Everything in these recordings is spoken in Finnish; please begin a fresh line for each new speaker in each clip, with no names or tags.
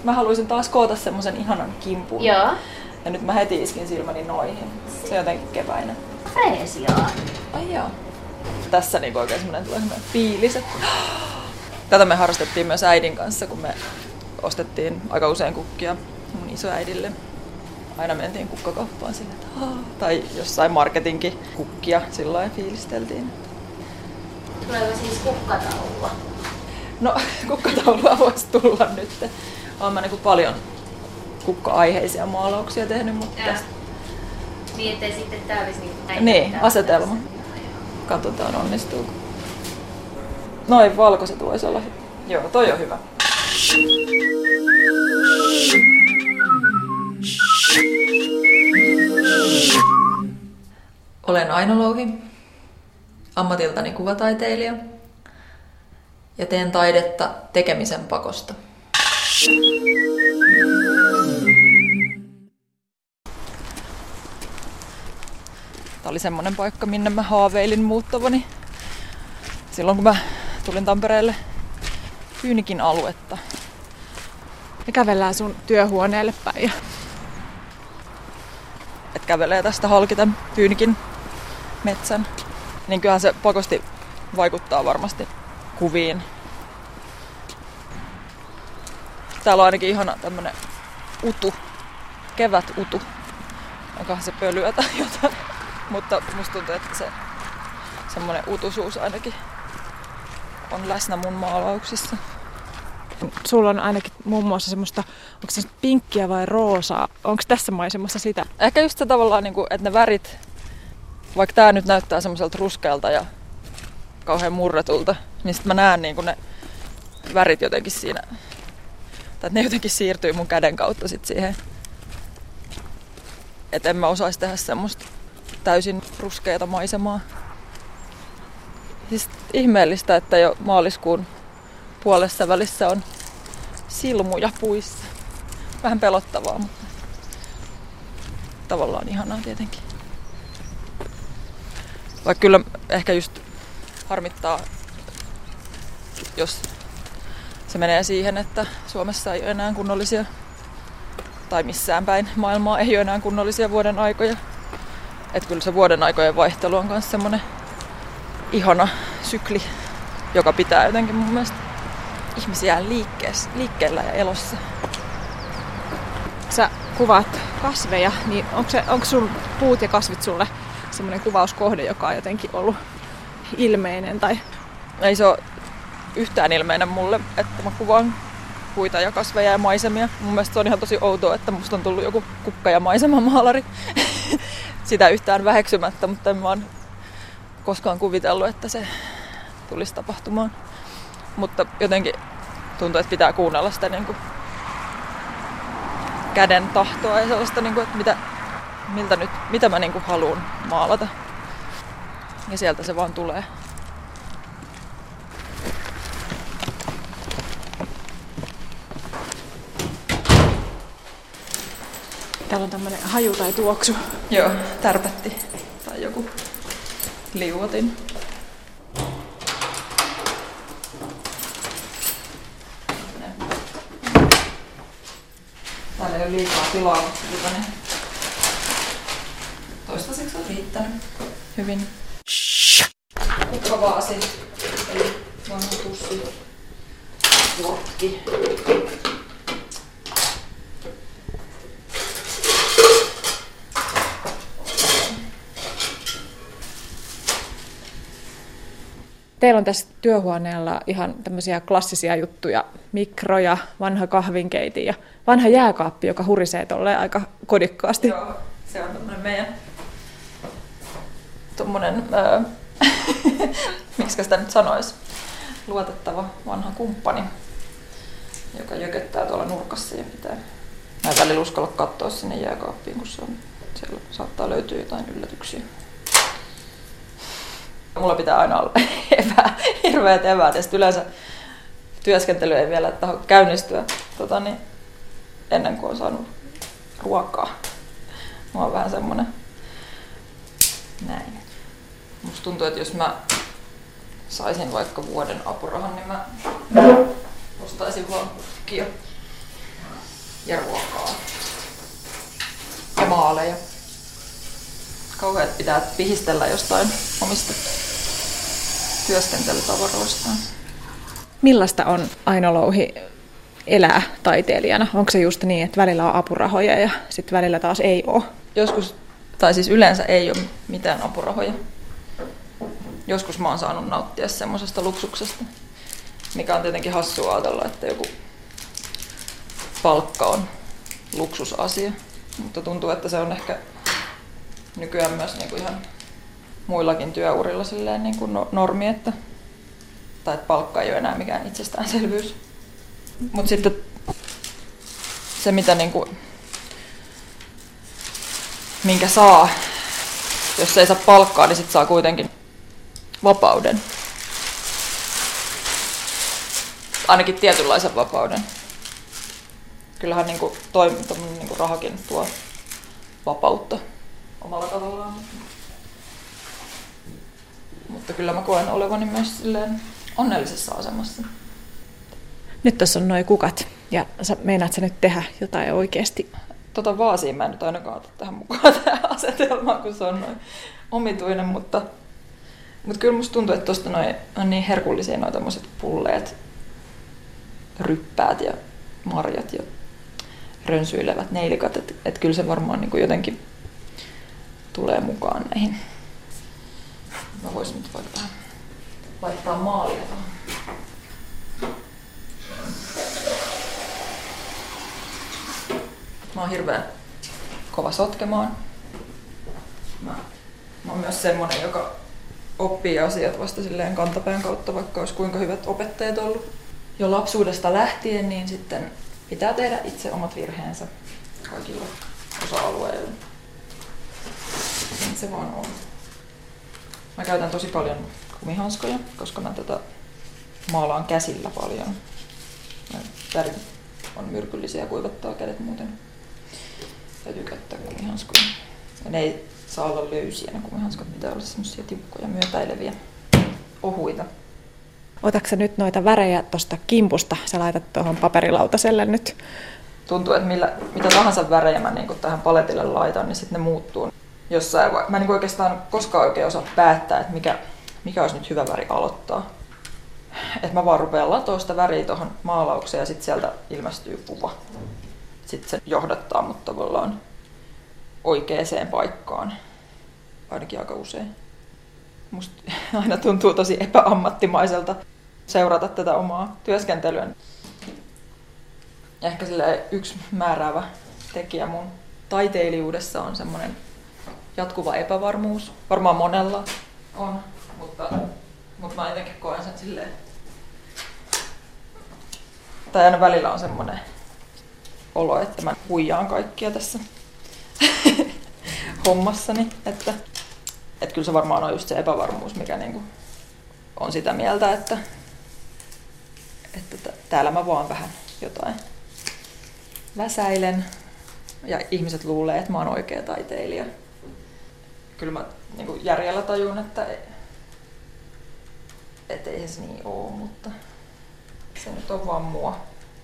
mä haluaisin taas koota semmosen ihanan kimpun.
Joo.
Ja nyt mä heti iskin silmäni noihin. Se on jotenkin keväinen.
Freesiaa.
Ai joo. Tässä niinku oikein semmonen tulee semmonen fiilis. Tätä me harrastettiin myös äidin kanssa, kun me ostettiin aika usein kukkia mun isoäidille. Aina mentiin kukkakauppaan sille, tai jossain marketinkin kukkia sillain fiilisteltiin.
Tuleeko siis kukkataulua?
No, kukkataulua voisi tulla nyt. Olen mä niinku paljon kukka-aiheisia maalauksia tehnyt, mutta tästä...
Niin, ettei sitten tää olisi niin...
Niin, asetelma. Katsotaan onnistuuko. Noin valkoiset voisi olla. Joo, toi on hyvä. Olen Aino Louhi, ammatiltani kuvataiteilija ja teen taidetta tekemisen pakosta. Tämä oli semmoinen paikka, minne mä haaveilin muuttavani silloin, kun mä tulin Tampereelle Fyynikin aluetta.
Me kävellään sun työhuoneelle päin.
Et kävelee tästä halki tämän Fyynikin metsän. Niin kyllähän se pakosti vaikuttaa varmasti kuviin. Täällä on ainakin ihana tämmönen utu, kevätutu. Onkohan se pölyä tai jotain. Mutta musta tuntuu, että se semmonen utuisuus ainakin on läsnä mun maalauksissa.
Sulla on ainakin muun muassa semmoista, onko se pinkkiä vai roosaa? Onko tässä maisemassa sitä?
Ehkä just se tavallaan, että ne värit, vaikka tää nyt näyttää semmoiselta ruskealta ja kauhean murretulta, niin sit mä näen ne värit jotenkin siinä, tai ne jotenkin siirtyy mun käden kautta sit siihen. Et en mä osais tehdä semmoista täysin ruskeata maisemaa. Siis ihmeellistä, että jo maaliskuun puolessa välissä on silmuja puissa. Vähän pelottavaa, mutta tavallaan ihanaa tietenkin. Vaikka kyllä ehkä just harmittaa, jos se menee siihen, että Suomessa ei ole enää kunnollisia, tai missään päin maailmaa ei ole enää kunnollisia vuoden aikoja. Että kyllä se vuoden aikojen vaihtelu on myös semmoinen ihana sykli, joka pitää jotenkin mun mielestä ihmisiä liikkeellä ja elossa.
Sä kuvaat kasveja, niin onko sun puut ja kasvit sulle semmoinen kuvauskohde, joka on jotenkin ollut ilmeinen? Tai...
Ei se ole yhtään ilmeinen mulle, että mä kuvaan puita ja kasveja ja maisemia. Mun mielestä se on ihan tosi outoa, että musta on tullut joku kukka- ja maisemamaalari. Sitä yhtään väheksymättä, mutta en mä oon koskaan kuvitellut, että se tulisi tapahtumaan. Mutta jotenkin tuntuu, että pitää kuunnella sitä käden tahtoa ja sellaista, että mitä mä haluan maalata. Ja sieltä se vaan tulee.
Täällä on tämmönen haju tai tuoksu.
Joo, tärpätti tai joku liuotin. Täällä ei ole liikaa tilaa, mutta toistaiseksi on riittänyt hyvin. Kukkavaasi, eli vanha pussi, vokki.
Teillä on tässä työhuoneella ihan tämmöisiä klassisia juttuja, mikroja, vanha kahvinkeiti ja vanha jääkaappi, joka hurisee tolleen aika kodikkaasti.
Joo, se on tämmönen meidän miksi sitä nyt sanoisi, luotettava vanha kumppani, joka jököttää tuolla nurkassa ja pitää. Mä en välillä uskalla katsoa sinne jääkaappiin, kun siellä saattaa löytyä jotain yllätyksiä. Mulla pitää aina olla hirveät eväät ja yleensä työskentely ei vielä tahdo käynnistyä ennen kuin on saanut ruokaa. Mä oon vähän semmonen näin. Musta tuntuu, että jos mä saisin vaikka vuoden apurahan, niin mä ostaisin vaan kukkia. ja ruokaa ja maaleja. Kauheat pitää pihistellä jostain omista työskentelytavaroistaan.
Millaista on Aino Louhi elää taiteilijana? Onko se just niin, että välillä on apurahoja ja sitten välillä taas ei ole?
Joskus, tai siis yleensä ei ole mitään apurahoja. Joskus mä oon saanut nauttia semmoisesta luksuksesta, mikä on tietenkin hassua ajatella, että joku palkka on luksusasia. Mutta tuntuu, että se on ehkä nykyään myös niin kuin ihan muillakin työurilla silleen niin kuin normi, tai että palkka ei ole enää mikään itsestäänselvyys. Mutta sitten se, mitä niin kuin, minkä saa, jos ei saa palkkaa, niin sitten saa kuitenkin vapauden. Ainakin tietynlaisen vapauden. Kyllähän niin kuin niin kuin rahakin tuo vapautta omalla tavallaan. Mutta kyllä mä koen olevani myös silleen onnellisessa asemassa.
Nyt tässä on nuo kukat ja meinaat sä nyt tehdä jotain oikeasti?
Vaasia mä en nyt ainakaan ota tähän mukaan tähän asetelmaan, kun se on noin omituinen, mutta kyllä musta tuntuu, että tosta noi on niin herkullisia noi tommoset pulleet, ryppäät ja marjat ja rönsyilevät neilikat, että kyllä se varmaan niin kuin jotenkin tulee mukaan näihin. Mä voisin nyt vaikka laittaa maalia tuohon. Mä oon hirveän kova sotkemaan. Mä oon myös semmonen, joka oppii asiat vasta silleen kantapään kautta, vaikka olisi kuinka hyvät opettajat ollut. Jo lapsuudesta lähtien, niin sitten pitää tehdä itse omat virheensä kaikilla osa-alueilla. Niin se vaan on. Mä käytän tosi paljon kumihanskoja, koska mä maalaan käsillä paljon. Värit on myrkyllisiä ja kuivattaa kädet muuten. Täytyy käyttää kumihanskoja. Ja ne ei saa olla löysiä, ne kumihanskat pitää olla semmosia tiukkoja, myötäileviä, ohuita.
Otatko nyt noita värejä tuosta kimpusta? Sä laitat tuohon paperilautaselle nyt.
Tuntuu, että mitä tahansa värejä mä niin tähän paletille laitan, niin sitten ne muuttuu jossain. Mä en oikeastaan koskaan oikein osaa päättää, että mikä olisi nyt hyvä väri aloittaa. Että mä vaan rupean latoa sitä väriä tuohon maalaukseen ja sitten sieltä ilmestyy kuva. Sitten se johdattaa mut tavallaan oikeaan paikkaan, ainakin aika usein. Musta aina tuntuu tosi epäammattimaiselta seurata tätä omaa työskentelyä. Ja ehkä yksi määräävä tekijä mun taiteilijuudessa on semmoinen jatkuva epävarmuus. Varmaan monella on, mutta mä jotenkin koen sen silleen. Tai aina välillä on semmoinen olo, että mä huijaan kaikkia tässä hommassani. Että kyllä se varmaan on just se epävarmuus, mikä niinku on sitä mieltä, että täällä mä vaan vähän jotain väsäilen ja ihmiset luulee, että mä oon oikea taiteilija. Kyllä mä niinku järjellä tajun, että ei se niin oo, mutta se nyt on vaan mua.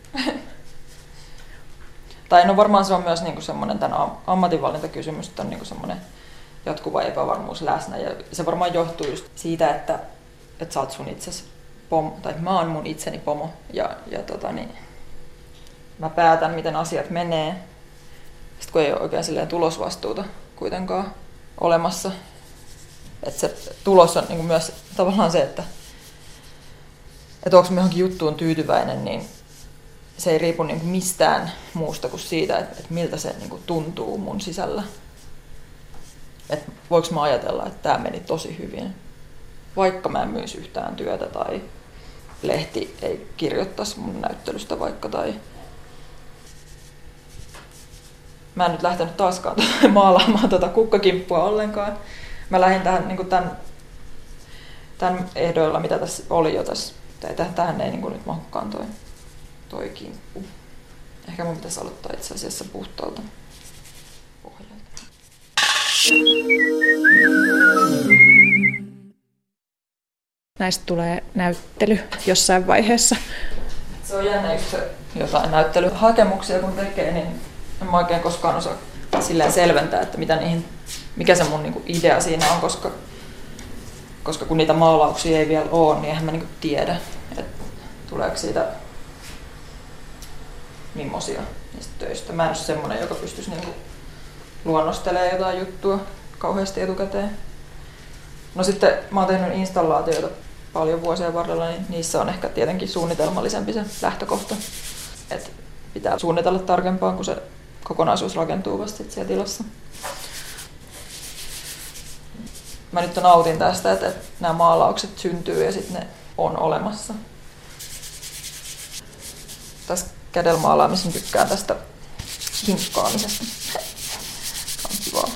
Tai no varmaan se on myös niinku semmoinen tämän ammatinvalintakysymys, että on niinku semmoinen jatkuva epävarmuus läsnä. Ja se varmaan johtuu just siitä, että sä oot sun itses pomo, tai mä oon mun itseni pomo. Ja mä päätän, miten asiat menee. Sitten kun ei ole oikein silleen tulosvastuuta kuitenkaan olemassa. Että se tulos on niinku myös tavallaan se, että onko mä johonkin juttuun tyytyväinen, niin se ei riipu niinku mistään muusta kuin siitä, että miltä se niinku tuntuu mun sisällä. Että voiko mä ajatella, että tämä meni tosi hyvin, vaikka mä en myisi yhtään työtä tai lehti ei kirjoittaisi mun näyttelystä vaikka. Tai mä en nyt lähtenyt taaskaan maalaamaan kukkakimppua ollenkaan. Mä lähdin tähän niin tämän ehdoilla, mitä tässä oli jo tässä. Tähän ei niin nyt mahdukaan toi kimppu. Ehkä mun pitäisi aloittaa itse asiassa puhtaalta pohjalta.
Näistä tulee näyttely jossain vaiheessa.
Se on jännä just se jotain näyttelyhakemuksia kun tekee, niin en mä oikein koskaan osaa silleen selventää, että mikä se mun niinku idea siinä on, koska kun niitä maalauksia ei vielä ole, niin eihän mä niinku tiedä, että tuleeko siitä millaisia niistä töistä. Mä en ole semmoinen, joka pystyisi niinku luonnostelemaan jotain juttua kauheasti etukäteen. No sitten mä oon tehnyt installaatioita paljon vuosien varrella, niin niissä on ehkä tietenkin suunnitelmallisempi se lähtökohta. Et pitää suunnitella tarkempaan, kun se kokonaisuus rakentuu vasta siellä tilassa. Mä nyt nautin tästä, että nämä maalaukset syntyy ja sitten ne on olemassa. Tässä kädellä maalaamisen tykkään tästä hinkkaamisesta. On kivaa.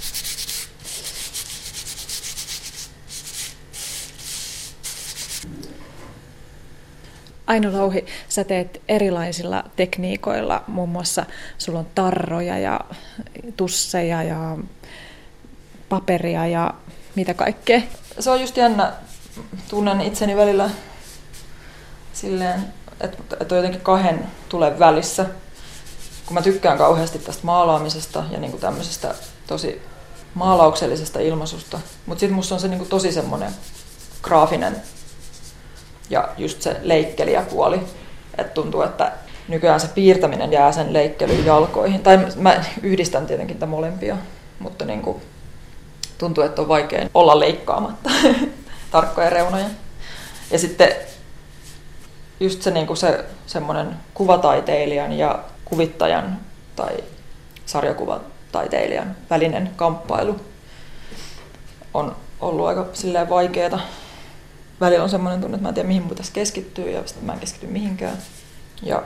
Aino Louhi, sä teet erilaisilla tekniikoilla, muun muassa sulla on tarroja ja tusseja ja paperia ja mitä kaikkea.
Se on just jännä. Tunnen itseni välillä silleen, että on jotenkin kahden tulen välissä. Kun mä tykkään kauheasti tästä maalaamisesta ja niinku tämmöisestä tosi maalauksellisesta ilmaisusta, mutta sitten musta on se niinku tosi semmoinen graafinen ja just se leikkelijäpuoli. Että tuntuu, että nykyään se piirtäminen jää sen leikkelyn jalkoihin. Tai mä yhdistän tietenkin tätä molempia, mutta niinku tuntuu, että on vaikea olla leikkaamatta tarkkoja reunoja. Ja sitten just se, niinku se semmoinen kuvataiteilijan ja kuvittajan tai sarjakuvataiteilijan välinen kamppailu on ollut aika silleen vaikeeta. Välillä on semmoinen tunne, että mä en tiedä mihin mun pitäisi keskittyä ja sitten mä en keskity mihinkään. Ja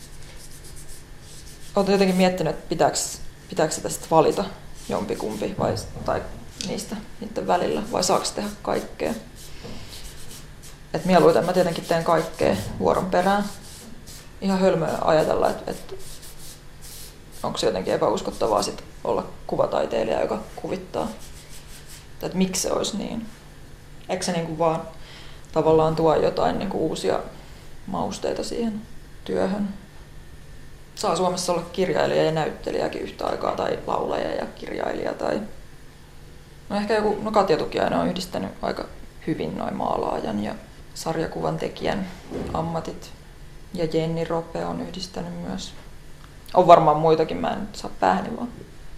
olen jotenkin miettinyt, että pitääkö sitä sitten valita jompikumpi tai niiden välillä vai saako tehdä kaikkea. Et mieluiten mä tietenkin teen kaikkea vuoron perään. Ihan hölmöä ajatella, että onko se jotenkin epäuskottavaa sit olla kuvataiteilija, joka kuvittaa. Että miksi se olisi niin. Eikö se niinku vaan tavallaan tuo jotain niinku uusia mausteita siihen työhön. Saa Suomessa olla kirjailija ja näyttelijäkin yhtä aikaa, tai laulaja ja kirjailija. No ehkä Katja Tukiainen on yhdistänyt aika hyvin noin maalaajan ja sarjakuvan tekijän ammatit. Ja Jenni Rope on yhdistänyt myös. On varmaan muitakin, mä en nyt saa päähäni vaan.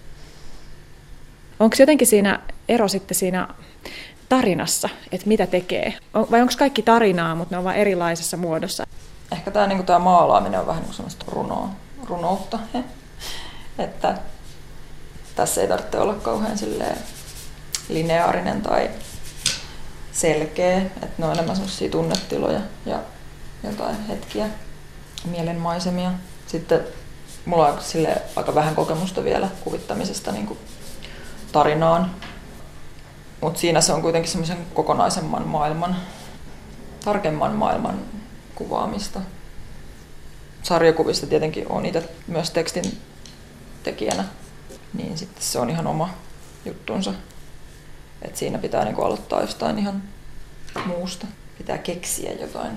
Onko jotenkin siinä ero sitten siinä tarinassa, että mitä tekee? Vai onko kaikki tarinaa, mutta ne on vain erilaisessa muodossa?
Ehkä tämä maalaaminen on vähän niin semmoista runoutta. Että tässä ei tarvitse olla kauhean lineaarinen tai selkeä. Että ne on enemmän semmoisia tunnetiloja ja jotain hetkiä, mielenmaisemia. Sitten mulla on aika vähän kokemusta vielä kuvittamisesta niin kuin tarinaan. Mutta siinä se on kuitenkin semmoisen kokonaisemman maailman, tarkemman maailman kuvaamista. Sarjakuvista tietenkin on itse myös tekstin tekijänä, niin sitten se on ihan oma juttunsa. Et siinä pitää niinku aloittaa jostain ihan muusta. Pitää keksiä jotain.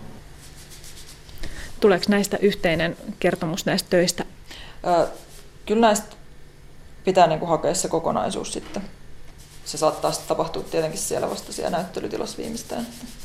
Tuleeko näistä yhteinen kertomus näistä töistä?
Kyllä näistä pitää niinku hakea se kokonaisuus sitten. Se saattaa sitten tapahtua tietenkin siellä vasta siellä näyttelytilassa viimeistään.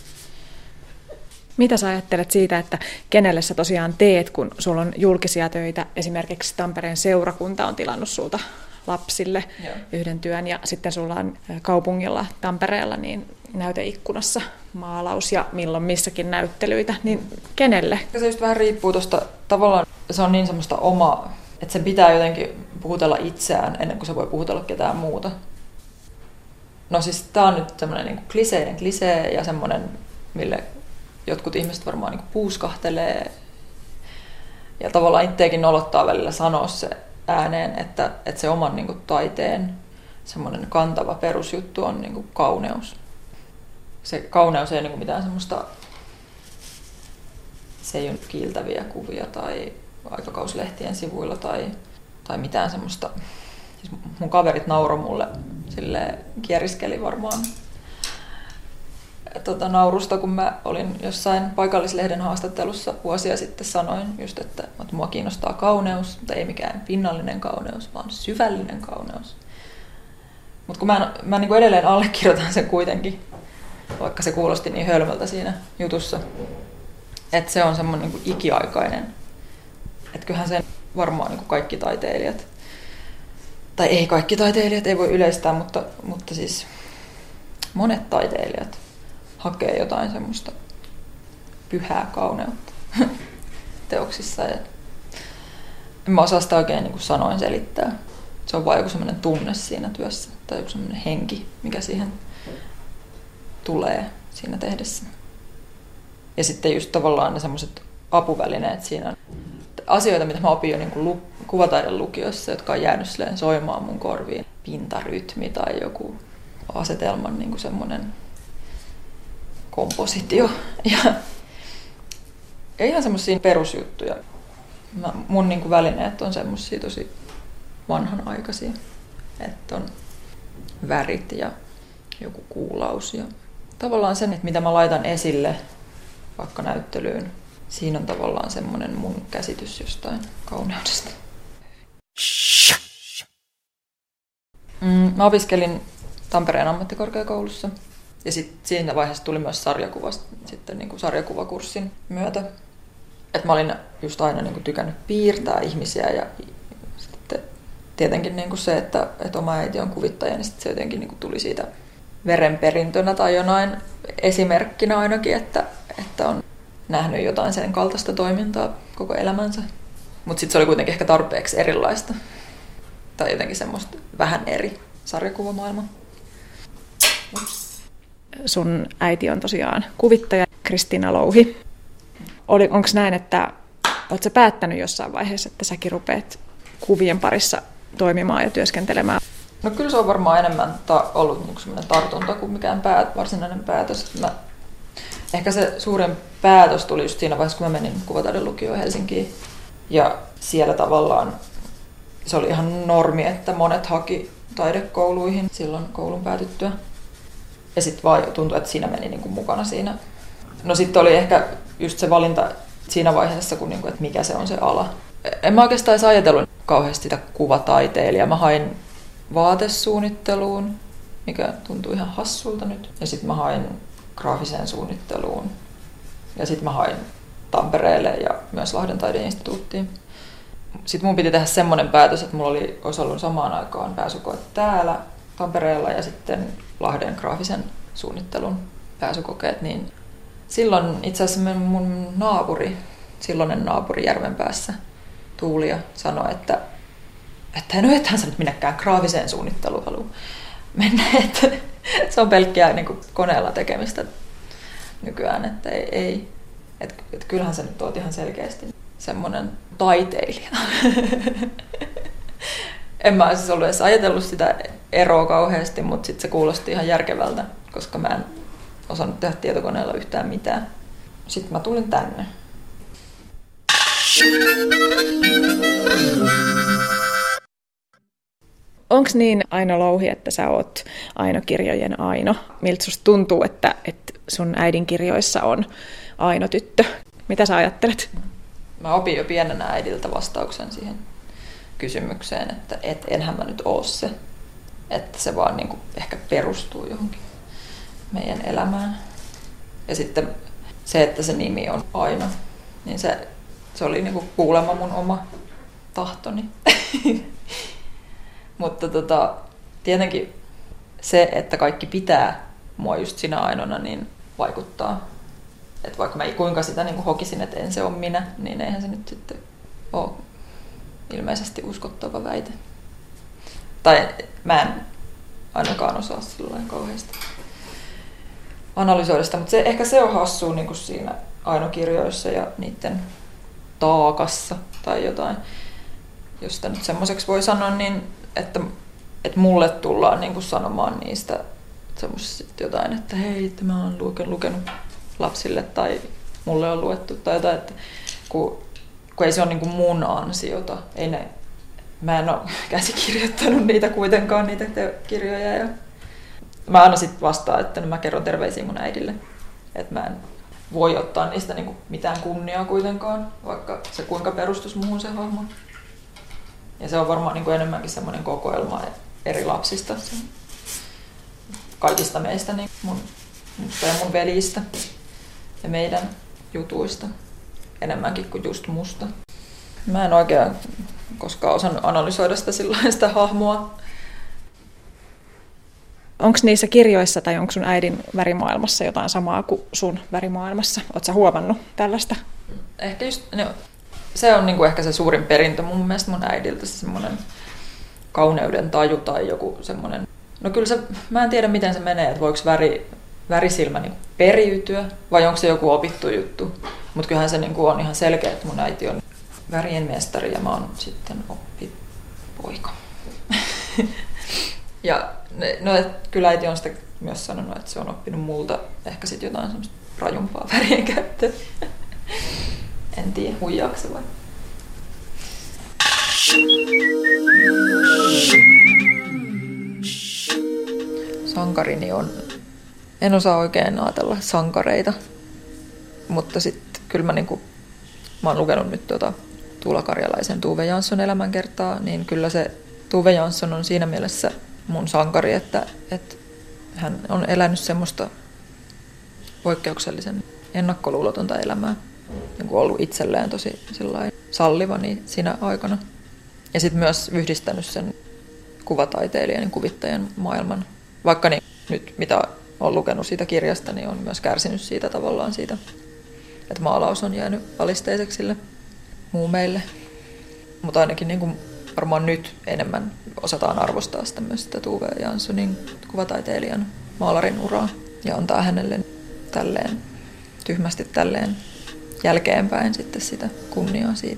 Mitä sä ajattelet siitä, että kenelle sä tosiaan teet, kun sulla on julkisia töitä? Esimerkiksi Tampereen seurakunta on tilannut sulta lapsille yhden työn ja sitten sulla on kaupungilla Tampereella niin näyteikkunassa maalaus ja milloin missäkin näyttelyitä. Niin kenelle?
Se just vähän riippuu tuosta, tavallaan se on niin semmoista omaa, että sen pitää jotenkin puhutella itseään ennen kuin se voi puhutella ketään muuta. No siis tää on nyt semmoinen niin kliseinen klisee ja semmoinen, mille jotkut ihmiset varmaan niin puuskahtelee. Ja tavallaan itseäkin nolottaa välillä sanoa se ääneen, että se oman niin kuin taiteen semmoinen kantava perusjuttu on niin kuin kauneus. Se kauneus ei ole niin kuin mitään semmoista, se ei ole kiiltäviä kuvia tai aikakauslehtien sivuilla tai mitään semmoista. Siis mun kaverit nauroi mulle, silleen kieriskeli varmaan naurusta, kun mä olin jossain paikallislehden haastattelussa vuosia sitten sanoin just, että mua kiinnostaa kauneus, mutta ei mikään pinnallinen kauneus, vaan syvällinen kauneus. Mutta kun mä niin kuin edelleen allekirjoitan sen kuitenkin, vaikka se kuulosti niin hölmöltä siinä jutussa, että se on semmoinen niin kuin ikiaikainen. Että kyllähän sen varmaan niin kuin kaikki taiteilijat, tai ei kaikki taiteilijat, ei voi yleistää, mutta siis monet taiteilijat hakee jotain semmoista pyhää kauneutta teoksissa. Ja en mä osaa sitä oikein niin kuin sanoin selittää. Se on vaan joku semmoinen tunne siinä työssä tai joku semmoinen henki, mikä siihen tulee siinä tehdessä. Ja sitten just tavallaan ne semmoiset apuvälineet siinä. Asioita, mitä mä opin jo niin kuin kuvataiden lukiossa, jotka on jäänyt soimaan mun korviin. Pintarytmi tai joku asetelman niin kuin semmoinen kompositio. Ja ihan semmoisia perusjuttuja. Mun niin kuin välineet on semmoisia tosi vanhanaikaisia. Että on värit ja joku kuulaus. Ja tavallaan sen, että mitä mä laitan esille vaikka näyttelyyn, siinä on tavallaan semmoinen mun käsitys jostain kauneudesta. Mä opiskelin Tampereen ammattikorkeakoulussa ja siinä vaiheessa tuli myös sitten niin kuin sarjakuvakurssin myötä. Et mä olin just aina niin kuin tykännyt piirtää ihmisiä ja sitten tietenkin niin kuin se, että oma äiti on kuvittaja, niin se jotenkin niin kuin tuli siitä verenperintönä tai jonain esimerkkinä ainakin, että on nähnyt jotain sen kaltaista toimintaa koko elämänsä. Mutta sitten se oli kuitenkin ehkä tarpeeksi erilaista. Tai jotenkin semmoista vähän eri sarjakuvamaailmaa.
Sun äiti on tosiaan kuvittaja Kristiina Louhi. Onko näin, että oletko sä päättänyt jossain vaiheessa, että säkin rupeat kuvien parissa toimimaan ja työskentelemään?
No kyllä se on varmaan enemmän ollut niinku semmoinen tartunta kuin mikään varsinainen päätös. Ehkä se suurin päätös tuli just siinä vaiheessa, kun mä menin kuvataiden lukioon Helsinkiin. Ja siellä tavallaan se oli ihan normi, että monet haki taidekouluihin silloin koulun päätyttyä. Ja sitten vaan tuntui, että siinä meni niinku mukana siinä. No sitten oli ehkä just se valinta siinä vaiheessa, kun niinku, että mikä se on se ala. En mä oikeastaan edes ajatellut kauheasti sitä kuvataiteilijaa. Mä hain vaatesuunnitteluun, mikä tuntuu ihan hassulta nyt. Ja sitten mä hain graafiseen suunnitteluun. Ja sitten mä hain Tampereelle ja myös Lahden taideinstituuttiin. Sitten mun piti tehdä semmoinen päätös, että mulla olisi ollut samaan aikaan pääsykoe täällä Tampereella ja sitten Lahden graafisen suunnittelun pääsykokeet. Niin silloin itse asiassa mun silloinen naapuri Järvenpäässä, Tuulia, sanoi, että ethän sä nyt minnekään graafiseen suunnitteluun halua mennä, että se on pelkkää niin kuin koneella tekemistä nykyään, että ei. Että kyllähän sä nyt oot ihan selkeästi semmoinen taiteilija. En mä siis ollut edes ajatellut sitä eroa kauheasti, mutta sitten se kuulosti ihan järkevältä, koska mä en osannut tehdä tietokoneella yhtään mitään. Sitten mä tulin tänne.
Onko niin, Aino Louhi, että sä oot Aino-kirjojen Aino? Miltä susta tuntuu, että sun äidin kirjoissa on Aino-tyttö? Mitä sä ajattelet?
Mä opin jo pienenä äidiltä vastauksen siihen kysymykseen, että enhän mä nyt oo se. Että se vaan niin kuin ehkä perustuu johonkin meidän elämään. Ja sitten se, että se nimi on Aino, niin se oli niin kuin kuulemma mun oma tahtoni. Mutta tietenkin se, että kaikki pitää mua just sinä Ainona, niin vaikuttaa. Että vaikka mä kuinka sitä niin kuin hokisin, että en se ole minä, niin eihän se nyt sitten ole ilmeisesti uskottava väite. Tai mä en ainakaan osaa silloin kauheasti analysoida sitä, mutta ehkä se on hassua niin kuin siinä Aino-kirjoissa ja niiden taakassa tai jotain. Jos sitä nyt semmoiseksi voi sanoa, niin että mulle tullaan niin kuin sanomaan niistä semmoisista jotain, että hei, että mä oon lukenut lapsille tai mulle on luettu tai jotain, että kun ei se ole niin kuin mun ansiota. Mä en ole käsikirjoittanut niitä kuitenkaan, niitä kirjoja. mä aina sitten vastaan, että mä kerron terveisiä mun äidille. Että mä en voi ottaa niistä niinku mitään kunniaa kuitenkaan, vaikka se kuinka perustus muuhun se hahmo. Ja se on varmaan niinku enemmänkin semmoinen kokoelma eri lapsista. Kaikista meistä, niin musta ja mun veljistä ja meidän jutuista. Enemmänkin kuin just musta. Mä en oikein koskaan osannut analysoida sitä hahmoa.
Onko niissä kirjoissa tai onko sun äidin värimaailmassa jotain samaa kuin sun värimaailmassa? Ootko sä huomannut tällaista?
Ehkä just, se on niinku ehkä se suurin perintö mun mielestä mun äidiltä, se semmoinen kauneuden taju tai joku semmoinen. No kyllä se, mä en tiedä miten se menee, että voiko värisilmä niinku periytyä vai onko se joku opittu juttu. Mutta kyllähän se niinku on ihan selkeä, että mun äiti on värien mestari ja mä oon sitten oppipoika. Ja kyllä äiti on sitä myös sanonut, että se on oppinut multa ehkä sitten jotain semmoista rajumpaa värien käyttöä. En tiedä, huijaako se vai? Sankarini on, en osaa oikein ajatella sankareita, mutta sitten kyllä mä oon lukenut nyt Tuula Karjalaisen Tove Jansson elämänkertaa, niin kyllä se Tove Jansson on siinä mielessä mun sankari, että hän on elänyt semmoista poikkeuksellisen ennakkoluulotonta elämää, niin kuin ollut itselleen tosi salliva niin siinä aikana. Ja sitten myös yhdistänyt sen kuvataiteilijan ja kuvittajan maailman. Vaikka niin, nyt mitä olen lukenut siitä kirjasta, niin on myös kärsinyt siitä tavallaan siitä, että maalaus on jäänyt alisteiseksi sille muumeille. Mutta ainakin niin kuin varmaan nyt enemmän osataan arvostaa sitä myös sitä Tove Janssonin kuvataiteilijan maalarin uraa ja antaa hänelle tälleen tyhmästi tälleen jälkeenpäin sitten sitä kunniaa siitä.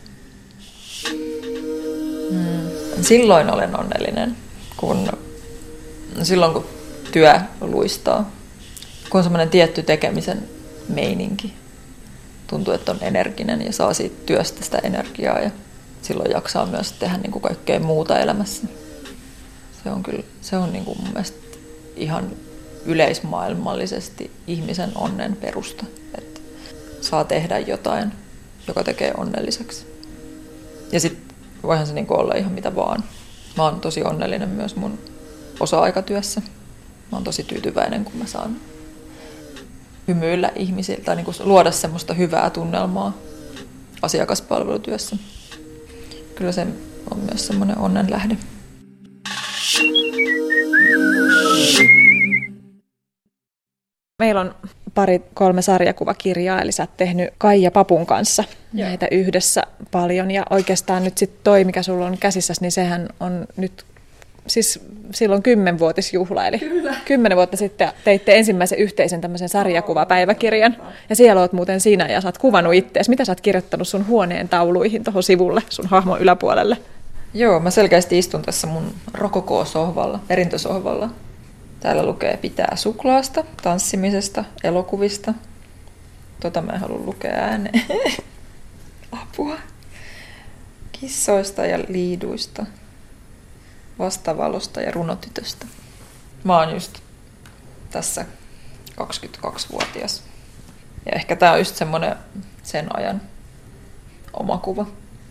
Silloin olen onnellinen, silloin kun työ luistaa, kun on semmoinen tietty tekemisen meininki. Tuntuu, että on energinen ja saa siitä työstä sitä energiaa ja silloin jaksaa myös tehdä niin kuin kaikkea muuta elämässä. Se on niin kuin mun mielestä ihan yleismaailmallisesti ihmisen onnen perusta, että saa tehdä jotain, joka tekee onnelliseksi. Ja sitten voihan se niin kuin olla ihan mitä vaan. Mä oon tosi onnellinen myös mun osa-aikatyössä. Mä oon tosi tyytyväinen, kun mä saan hymyillä ihmisiltä tai niin kuin luoda semmoista hyvää tunnelmaa asiakaspalvelutyössä. Kyllä se on myös semmoinen onnen lähde.
Meillä on 2-3 sarjakuvakirjaa, eli sä oot tehnyt Kaija Papun kanssa näitä yhdessä paljon. Ja oikeastaan nyt sitten toi, mikä sulla on käsissäsi, niin sehän on nyt siis silloin 10-vuotisjuhla. Eli kyllä. 10 vuotta sitten teitte ensimmäisen yhteisen tämmöisen sarjakuvapäiväkirjan. Ja siellä oot muuten sinä ja sä oot kuvannut ittees. Mitä sä oot kirjoittanut sun huoneen tauluihin tuohon sivulle, sun hahmon yläpuolelle? Joo, mä selkeästi istun tässä mun rokoko-sohvalla, perintösohvalla. Täällä lukee pitää suklaasta, tanssimisesta, elokuvista. Mä en halua lukea ääneen. Apua. Kissoista ja liiduista. Vastavalosta ja runotytöstä. Mä oon just tässä 22-vuotias. Ja ehkä tää on just semmonen sen ajan oma kuva.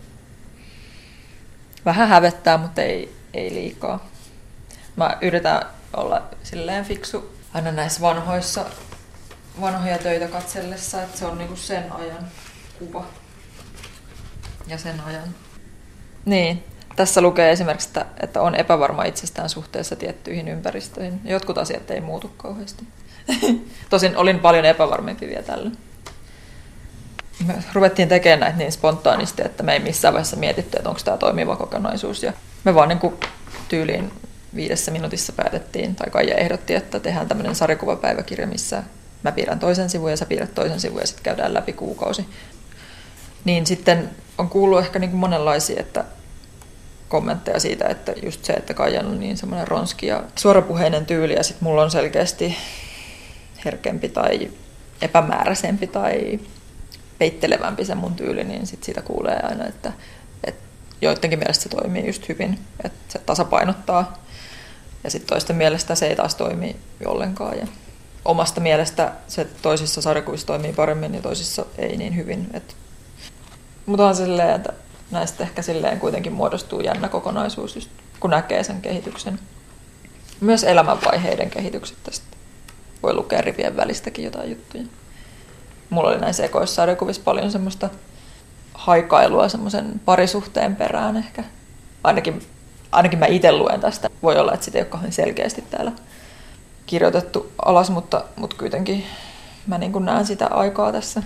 Vähän hävettää, mutta ei liikaa. Mä yritän olla silleen fiksu aina näissä vanhoja töitä katsellessa, että se on niinku sen ajan kuva. Ja sen ajan. Niin, tässä lukee esimerkiksi, että on epävarma itsestään suhteessa tiettyihin ympäristöihin. Jotkut asiat ei muutu kauheasti. Tosin olin paljon epävarmempi vielä tällä. Me ruvettiin tekemään näitä niin spontaanisti, että me ei missään vaiheessa mietitty, että onko tämä toimiva kokonaisuus. Ja me vaan niin kuin tyyliin 5 minuutissa päätettiin, tai Kaija ehdotti, että tehdään tämmöinen sarjakuvapäiväkirja, missä mä piirrän toisen sivun ja sä piirrät toisen sivun ja sitten käydään läpi kuukausi. Niin sitten on kuullut ehkä niin kuin monenlaisia kommentteja siitä, että just se, että Kaijan on niin semmoinen ronski ja suorapuheinen tyyli ja sitten mulla on selkeästi herkempi tai epämääräisempi tai peittelevämpi se mun tyyli, niin sit siitä kuulee aina, että joidenkin mielestä se toimii just hyvin, että se tasapainottaa
Ja sitten toisten mielestä se ei taas toimi ollenkaan. Ja omasta mielestä se toisissa sarjakuvissa toimii paremmin ja toisissa ei niin hyvin. Mutta on silleen, että näistä ehkä silleen kuitenkin muodostuu jännä kokonaisuus, just kun näkee sen kehityksen. Myös elämänvaiheiden kehitykset tästä. Voi lukea rivien välistäkin jotain juttuja. Mulla oli näissä ekoissarjakuvissa paljon semmoista haikailua semmoisen parisuhteen perään ehkä. Ainakin mä itse luen tästä. Voi olla, että sitä ei ole kauhean selkeästi täällä kirjoitettu alas, mutta kuitenkin mä niin kuin näen sitä aikaa tässä.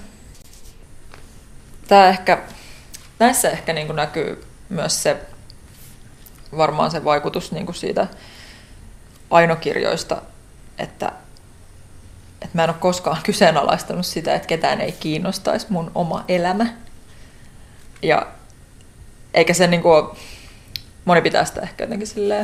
Näissä ehkä niin kuin näkyy myös varmaan se vaikutus niin kuin siitä ainokirjoista, että mä en ole koskaan kyseenalaistanut sitä, että ketään ei kiinnostaisi mun oma elämä. Ja eikä se niin kuin, moni pitää sitä ehkä jotenkin silleen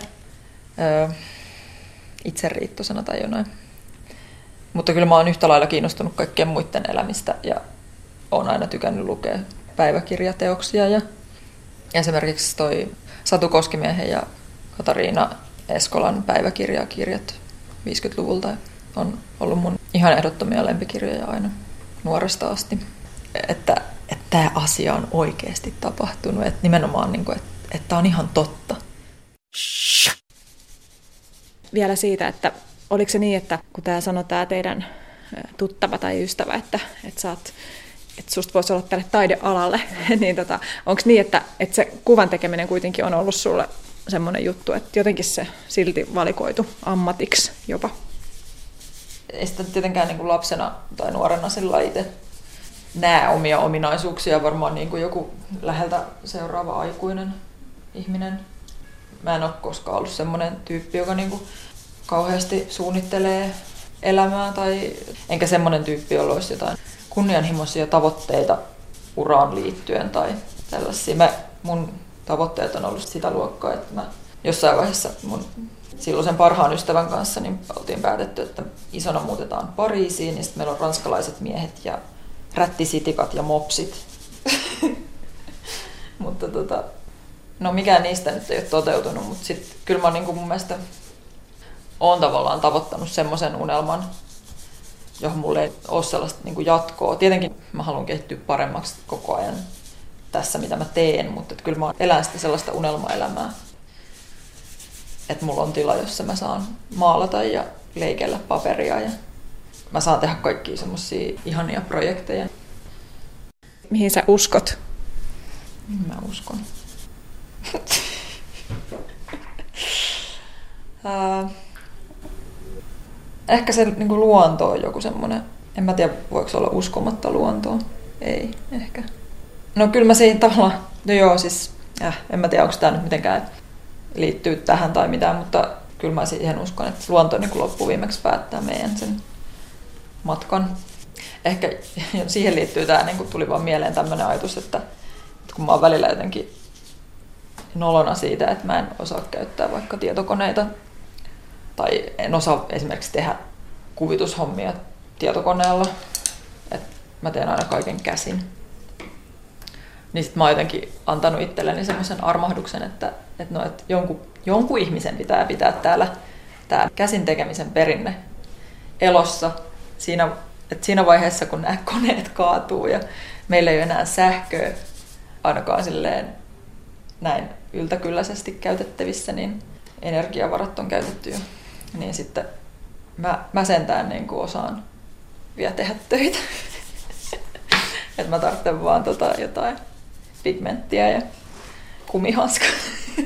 itseriittosena tai jonain. Mutta kyllä mä oon yhtä lailla kiinnostunut kaikkien muiden elämistä ja oon aina tykännyt lukea päiväkirjateoksia. Ja esimerkiksi toi Satu Koskimiehen ja Katariina Eskolan päiväkirjakirjat 50-luvulta on ollut mun ihan ehdottomia lempikirjoja aina nuoresta asti. Että tämä asia on oikeasti tapahtunut. Että nimenomaan, niin kuin, että tämä on ihan totta.
Vielä siitä, että oliko se niin, että kun tämä sanoi tämä teidän tuttava tai ystävä, että susta voisi olla tälle taidealalle, niin onko niin, että se kuvan tekeminen kuitenkin on ollut sulle semmoinen juttu, että jotenkin se silti valikoitu ammatiksi jopa?
Ei sitä tietenkään niin kuin lapsena tai nuorena sillä itse näe omia ominaisuuksia, varmaan niin kuin joku läheltä seuraava aikuinen ihminen. Mä en ole koskaan ollut semmoinen tyyppi, joka niin kuin kauheasti suunnittelee elämää, enkä semmoinen tyyppi, jolla olisi jotain kunnianhimoisia tavoitteita uraan liittyen tai tällaisia. Mun tavoitteet on ollut sitä luokkaa, että mä jossain vaiheessa mun silloisen parhaan ystävän kanssa niin oltiin päätetty, että isona muutetaan Pariisiin, ja sitten meillä on ranskalaiset miehet ja rättisitikat ja mopsit. Mutta no mikään niistä nyt ei ole toteutunut, mutta sitten kyllä mä niin kuin mun mielestä oon tavallaan tavoittanut semmoisen unelman, johon mulla ei ole sellaista niin kuin jatkoa. Tietenkin mä haluan kehittyä paremmaksi koko ajan tässä, mitä mä teen, mutta kyllä mä elän sitä sellaista unelmaelämää. Että mulla on tila, jossa mä saan maalata ja leikellä paperia ja mä saan tehdä kaikkia semmosia ihania projekteja.
Mihin sä uskot?
Mä uskon. Ehkä se niin kuin luonto on joku semmoinen, en mä tiedä voiko se olla uskomatta luontoa. Ei, ehkä. No kyllä mä siinä tavallaan, no joo siis, en mä tiedä onko tämä nyt mitenkään liittyy tähän tai mitään, mutta kyllä mä siihen uskon, että luonto niin loppuviimeksi päättää meidän sen matkan. Ehkä siihen liittyy tämä, niin tuli vaan mieleen tämmöinen ajatus, että kun mä oon välillä jotenkin nolona siitä, että mä en osaa käyttää vaikka tietokoneita tai en osaa esimerkiksi tehdä kuvitushommia tietokoneella, että mä teen aina kaiken käsin. Niin sit mä oon jotenkin antanut itselleni semmoisen armahduksen, että jonkun ihmisen pitää täällä tää käsin tekemisen perinne elossa siinä vaiheessa, kun nämä koneet kaatuu ja meillä ei ole enää sähköä ainakaan silleen näin yltäkylläisesti käytettävissä, niin energiavarat on käytetty jo. Niin sitten mä sentään niin kuin osaan vielä tehdä töitä. Että mä tarvitsen vaan jotain pigmenttiä ja kumihanskaa.